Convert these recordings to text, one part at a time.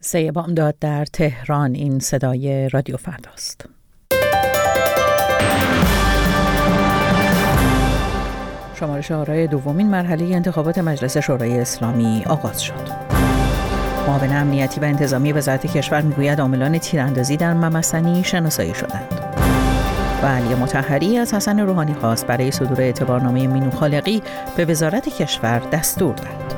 سه بامداد در تهران. این صدای رادیو فرداست. شمارش آرای دومین مرحله انتخابات مجلس شورای اسلامی آغاز شد. معاون امنیتی و انتظامی وزارت کشور میگوید عاملان تیراندازی در ممسنی شناسایی شدند. و علی مطهری از حسن روحانی خواست برای صدور اعتبارنامه مینو خالقی به وزارت کشور دستور دهد.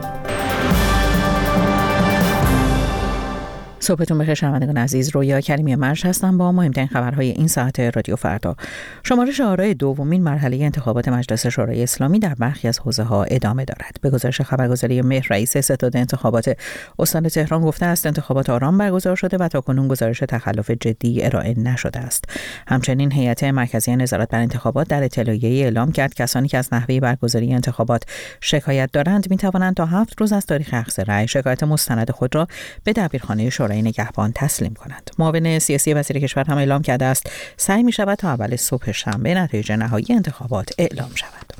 صبحتون بخیر شنوندگان عزیز، رویا کریمی مرج هستم با مهمترین خبرهای این ساعت رادیو فردا. شمارش آرای دومین مرحله انتخابات مجلس شورای اسلامی در برخی از حوزه‌ها ادامه دارد. به گزارش خبرگزاری مهر، رئیس ستاد انتخابات استان تهران گفته است انتخابات آرام برگزار شده و تاکنون گزارش تخلف جدی ارائه نشده است. همچنین هیئت مرکزی نظارت بر انتخابات در اطلاعیه‌ای اعلام کرد کسانی که از نحوه برگزاری انتخابات شکایت دارند می‌توانند تا 7 روز از تاریخ اخذ رأی شکایت مستند خود را به دبیرخانه شورای نگهبان تسلیم کنند. معاون سیاسی وزیر کشور هم اعلام کرده است سعی می شود تا اول صبح شنبه نتایج نهایی انتخابات اعلام شود.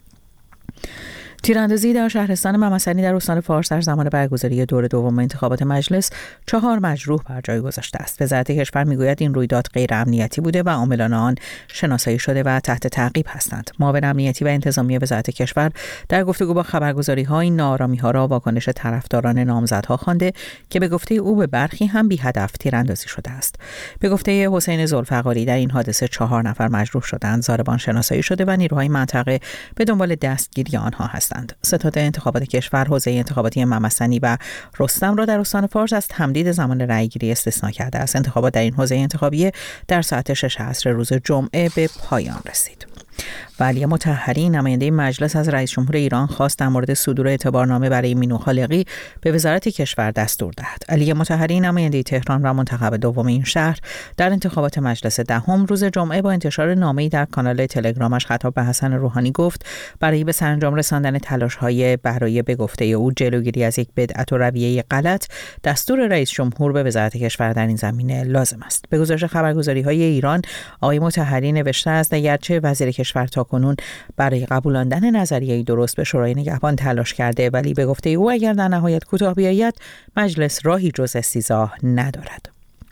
تیراندازی در شهرستان ممسنی در استان فارس در زمان برگزاری دور دوم انتخابات مجلس 4 مجروح بر جای گذاشته است. وزارت کشور میگوید این رویداد غیر امنیتی بوده و عاملان آن شناسایی شده و تحت تعقیب هستند. معاون امنیتی و انتظامی وزارت کشور در گفتگو با خبرگزاری‌ها این ناآرامی‌ها را واکنش طرفداران نامزدها خوانده که به گفته او به برخی هم بی هدف تیراندازی شده است. به گفته حسین ذوالفقاری در این حادثه 4 نفر مجروح شدند. ضاربان شناسایی شده و نیروهای منطقه به دنبال دستگیری آنها هستند. ستاد انتخابات کشور حوزه انتخاباتی ممسنی و رستم را در استان فارس از تمدید زمان رأیگیری استثناء کرده است. انتخابات در این حوزه انتخابی در ساعت 6 عصر روز جمعه به پایان رسید. و علی مطهری نماینده مجلس از رئیس جمهور ایران خواست در مورد صدور اعتبارنامه برای مینو خالقی به وزارت کشور دستور دهد. علی مطهری نماینده تهران و منتخب دوم این شهر در انتخابات مجلس دهم روز جمعه با انتشار نامه‌ای در کانال تلگرامش خطاب به حسن روحانی گفت برای به سرانجام رساندن تلاش‌های برای به گفته او جلوگیری از یک بدعت و رویه غلط دستور رئیس جمهور به وزارت کشور در این زمینه لازم است. به گزارش خبرگزاری‌های ایران آقای مطهری نوشته است اگرچه وزیر کشور تاکنون برای قبولاندن نظریه‌ای درست به شورای نگهبان تلاش کرده ولی به گفته او اگر در نهایت کوتاه بیاید مجلس راهی جز استیضاح ندارد.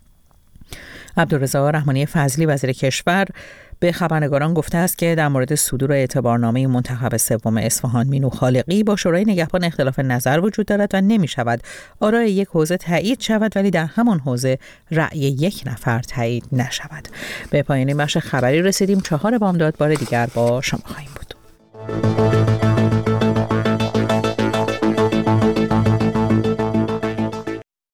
عبدالرضا رحمانی فضلی وزیر کشور به خبرنگاران گفته است که در مورد صدور اعتبارنامه منتخب سوم اصفهان مینو خالقی با شورای نگهبان اختلاف نظر وجود دارد و نمی شود آرای یک حوزه تایید شود ولی در همان حوزه رأی یک نفر تایید نشود. به پایان بخش خبری رسیدیم. 4 بامداد بار دیگر با شما خواهیم بود.